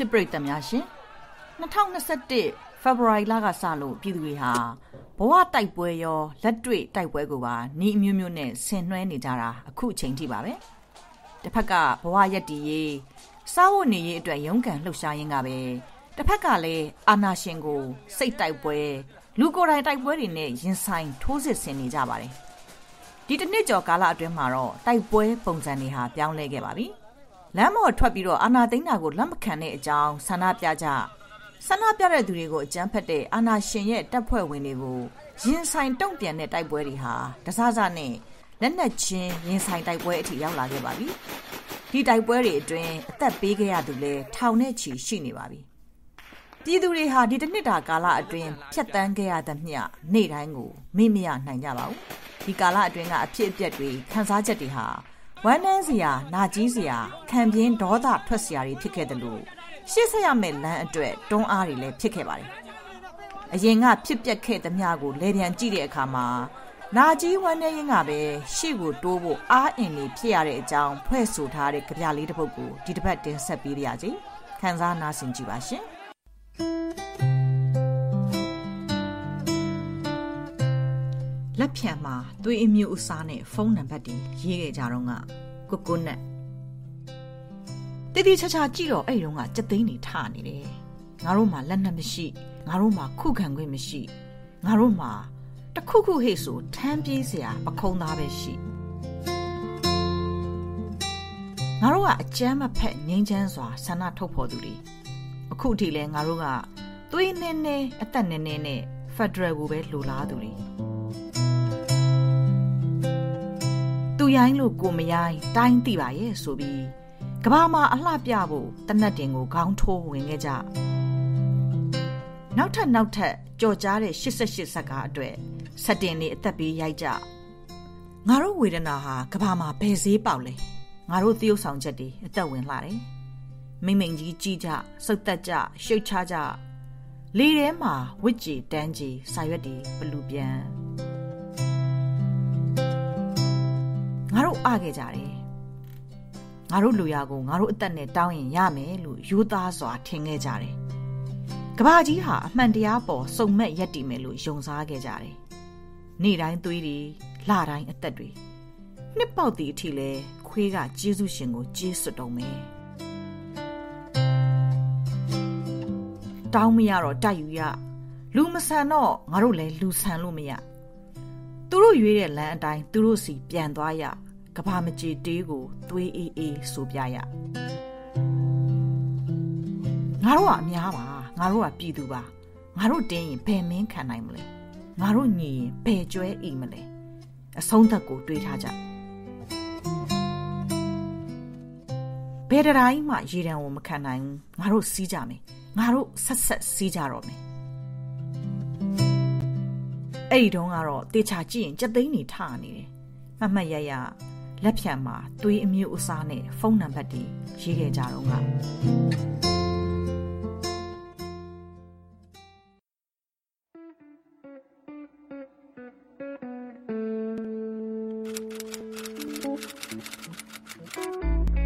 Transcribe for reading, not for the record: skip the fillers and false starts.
ချစ်ပရိသတ်များရှင်2021 February လကစလို့ပြည်သူတွေဟာဘဝတိုက်ပွဲရောလက်တွေ့တိုက်ပွဲကိုပါနှီးအမျိုးမျိုးနဲ့ဆင်နွှဲနေကြတာအခုအချိန်ထိပါပဲတစ်ဖက်ကဘဝရက်တည်ရေးစားဝတ်နေရေးအတွက်ရုန်းကန်လှုပ်ရှားရင်းကပဲတစ်ဖက်ကလည်းအာဏာရှင်ကိုစိတ်တိုက်ပွဲလူကိုယ်တိုင်တိုက်ပွဲတွေနဲ့ရင်ဆိုင်ထိုးစစ်ဆင်နေကြပါတယ်ဒီတစ်နှစ်ကျော်ကာလအတွင်းမှာတော့တိုက်ပွဲပုံစံတွေဟာပြောင်းလဲခဲ့ပါပြီလမ်းပေါ်ထွက်ပြီးတော့အာဏာသိမ်းတာကိုလက်မခံတဲ့အကြောင်းဆန္ဒပြတဲ့သူတွေကိုအကြမ်းဖက်တဲ့အာဏာရှင်ရဲ့တပ်ဖွဲ့ဝင်တွေကိုရင်ဆိုင်တုံ့ပြန်တဲ့တိုက်ပွဲတွေဟာတစစနဲ့လက်နက်ချင်းရင်ဆိုင်တိုက်ပွဲအထိရောက်လာခဲ့ပါပြီဒီတိုက်ပွဲတွေအတွင်းအသက်ပေးခဲ့ရသူလည်းထောင်နဲ့ချီရှိနေပါပြီပြည်သူတွေဟာဒီတစ်နှစ်တာကာလအတွင်းဖြတ်တန်းခဲ့ရသမျှနေ့တိုင်းကိုမေ့မရနိုင်ကြပါဘူးဒီကာလအတွင်းကအဖြစ်အပျက်တွေခန်းစားချက်တွေဟာဝမ်းနည်းစရာနာကျည်းစရာခံပြင်းဒေါသထွက်စရာတွေဖြစ်ခဲ့တယ်လို့ရှေ့ဆက်ရမယ့်လမ်းအတွက်တွန်းအားတွေလည်းဖြစ်ခဲ့ပါတယ်အရင်ကဖြစ်ပျက်ခဲ့သမျှကိုလဲပြန်ကြည့်တဲ့အခါမှာနာကျည်းဝမ်းနည်းရင်းကပဲရှေ့ကိုတိုးဖို့အားအင်တွေဖြစ်ရတဲ့အကြောင်းဖွဲ့ဆိုထားတဲ့ကြပြလေးတစ်ပုဒ်ကိုဒီတစ်ပတ်တင်ဆက်ပေးပါရစေခန်းစားနားဆင်ကြပါရှင်လက်ဖြံမှာသွေးအမျိုးအစားနဲ့ဖုန်းနံပါတ်တွေရေးခဲ့ကြတော့ကကိုနဲ့တတိချာချာကြည့်တော့အဲ့တုန်းကစက်သိန်းတွေထနေတယ်ငါတို့မှလက်နက်မရှိငါတို့မှခုခံခွင့်မရှိငါတို့မှတခုခုဟိတ်ဆိုထမ်းပြေးစရာပခုံးသားပဲရှိငါတို့ကအကြမ်းမဖက်ငြိမ်းချမ်းစွာဆန္ဒထုတ်ဖော်သူတွေအခုထိလဲငါတို့ကသွေးနည်းနည်းအသက်နည်းနည်းနဲ့ဖက်ဒရယ်ကိုပဲလိုလားသူတွေသူရိုင်းလို့ကိုမရိုင်းတိုင်းသိပါရဲ့ဆိုပြီးကဘာမှာအလှပြဖို့တနတ်တင်ကိုခေါင်းထိုးဝင်ခဲ့ကြနောက်ထပ်ကြော်ကြားတဲ့88ဇက်ကားအတွက်စက်တင်တွေအသက်ပေးရိုက်ကြငါတို့ဝေဒနာဟာကဘာမှာဘယ်ဈေးပေါက်လဲငါတို့သရုပ်ဆောင်ချက်တွေအသက်ဝင်လာတယ်မိန်ကြီးကြီးကြစုတ်တက်ကြရှုတ်ချကြလေထဲမှာဝစ်ကြီးတန်းကြီးစာရွက်တွေဘလူပြန်ငါတို့အခဲ့ကြတယ်ငါတို့လူရကိုငါတို့အသက်နဲ့တောင်းရင်ရမယ်လို့ယူသားစွာထင်ခဲ့ကြတယ်ကဘာကြီးဟာအမှန်တရားပေါ်စုံမဲ့ရက်တည်မယ်လို့ယုံစားခဲ့ကြတယ်နေ့တိုင်းသွေးတွေလတိုင်းအသက်တွေနှစ်ပေါက်တီအထိလဲခွေးကကျေးဇူးရှင်ကိုကျေးစွတ်တော်မယ်တောင်းမရတော့တိုက်ယူရလူမဆန်တော့ငါတို့လည်းလူဆန်လို့မရသူတို့ရွေးတဲ့လမ်းအတိုင်းသူတို့စီပြန်သွားရကဘာမကြေတေးကိုသွေးအေးအေးဆိုပြရငါတို့ကအများပါငါတို့ကပြည်သူပါငါတို့တင်းရင်ဘယ်မင်းခံနိုင်မလဲငါတို့ညီရင်ဘယ်ကျွဲအိမ်မလဲအဆုံးသက်ကိုတွေးထားကြဘယ်တိုင်းမှရေတံကိုမခံနိုင်ဘူးငါတို့စီးကြမယ်ငါတို့ဆက်စီးကြတော့မယ်အဲ့ဒီတုန်းကတော့တေချာကြည့်ရင်စက်သိန်းတွေထနေတယ်မှတ်ရလက်ဖြံမှာသွေးအမျိုးအစားနဲ့ဖုန်းနံပါတ်တွေရေးခဲ့ကြတော့